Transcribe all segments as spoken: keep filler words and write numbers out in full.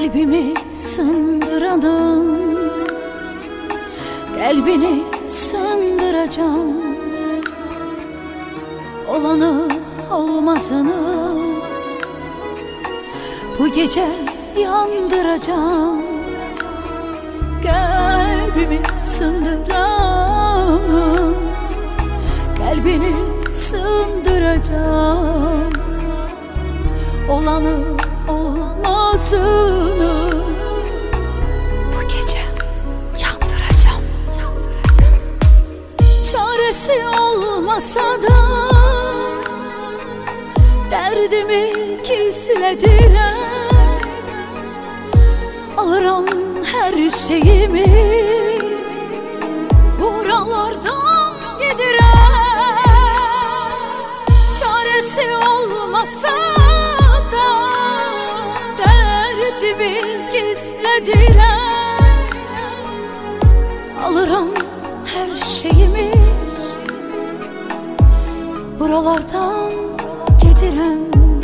Kalbimi sındıralım, kalbini sındıracağım. Olanı olmazını bu gece yandıracağım. Kalbimi sındıralım, kalbini sındıracağım. Olanı olmazını bu gece yandıracağım. Çaresi olmasa da derdimi gizledirem, alırım her şeyimi, buralardan gidirem. Çaresi olmasa da derdimi gizledirem, alırım her şeyimi, buralardan gidirem.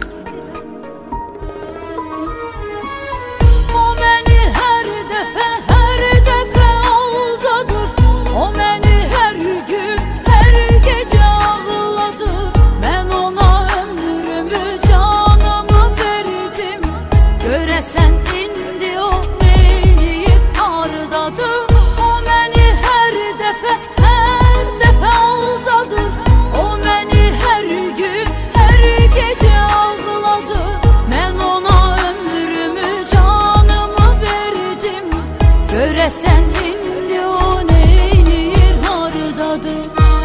O beni her defa her defa aldadır, o beni her gün her gece ağladır. Ben ona ömrümü canımı verdim, göresen indi o neyleyip hardadır. O beni her defa her defa aldadır, o beni her gün her gece ağladır. Ben ona ömrümü canımı verdim, göresen indi o neyleyir hardadır.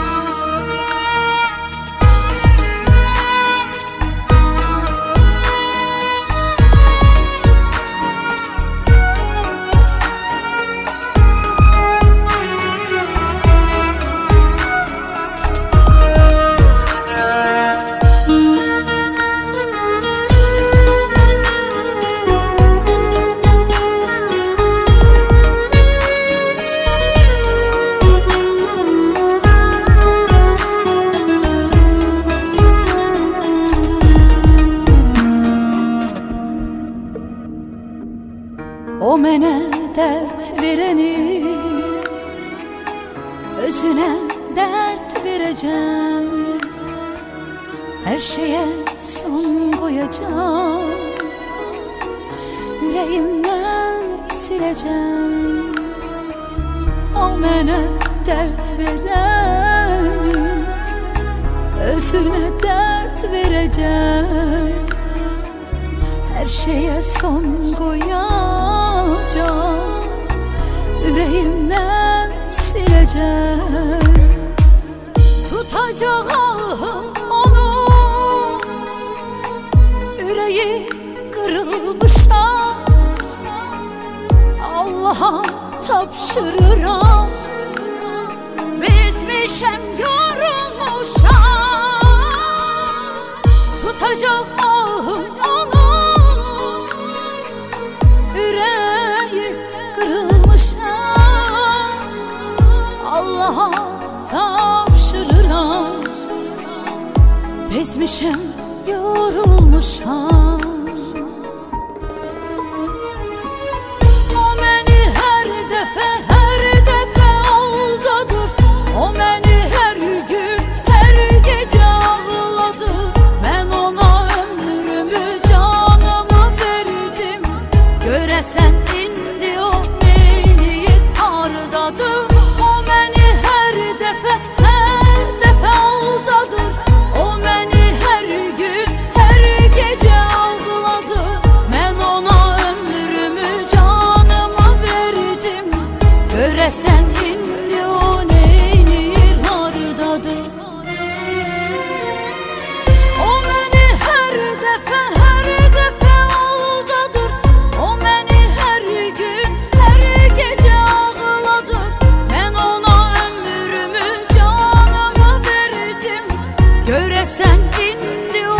O mene dert vereni, özüne dert vereceğim. Her şeye son koyacağım, yüreğimden sileceğim. O mene dert vereni, özüne dert vereceğim. Her şeye son koyacağım, yüreğimden sileceğim. Tutacağım onu, yüreği kırılmışam. Allah'a tapşırırım, bizmişem yorulmuşam. Tutacağım onu, yüreği kırılmışam. Allah'a tapşırırım, bezmişim yorulmuşam. O beni her defa her defa aldadır, o beni her gün her gece ağladır. Ben ona ömrümü canımı verdim, göresen indi o neyleyip hardadır. O beni her defa her defa aldadır, o beni her gün her gece ağladır. Ben ona ömrümü canımı verdim, göresen indi o neyleyir hardadır. O beni her defa her defa aldadır, o beni her gün her gece ağladır. Ben ona ömrümü canımı verdim, göresen indi o